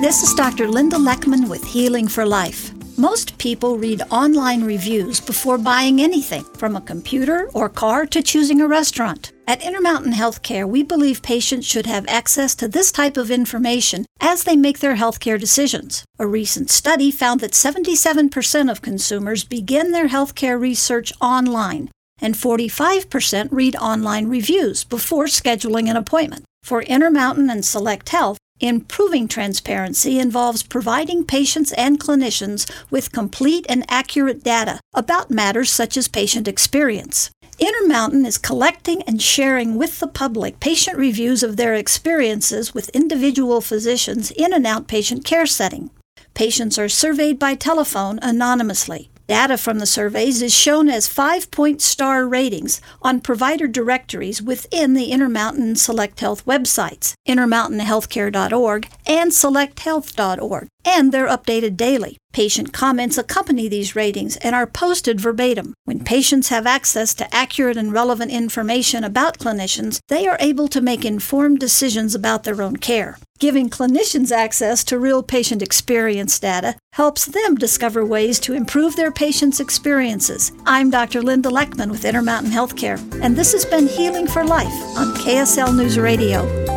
This is Dr. Linda Leckman with Healing for Life. Most people read online reviews before buying anything, from a computer or car to choosing a restaurant. At Intermountain Healthcare, we believe patients should have access to this type of information as they make their healthcare decisions. A recent study found that 77% of consumers begin their healthcare research online, and 45% read online reviews before scheduling an appointment. For Intermountain and Select Health, improving transparency involves providing patients and clinicians with complete and accurate data about matters such as patient experience. Intermountain is collecting and sharing with the public patient reviews of their experiences with individual physicians in an outpatient care setting. Patients are surveyed by telephone anonymously. Data from the surveys is shown as 5-point star ratings on provider directories within the Intermountain and Select Health websites, intermountainhealthcare.org and selecthealth.org, and they're updated daily. Patient comments accompany these ratings and are posted verbatim. When patients have access to accurate and relevant information about clinicians, they are able to make informed decisions about their own care. Giving clinicians access to real patient experience data helps them discover ways to improve their patients' experiences. I'm Dr. Linda Leckman with Intermountain Healthcare, and this has been Healing for Life on KSL News Radio.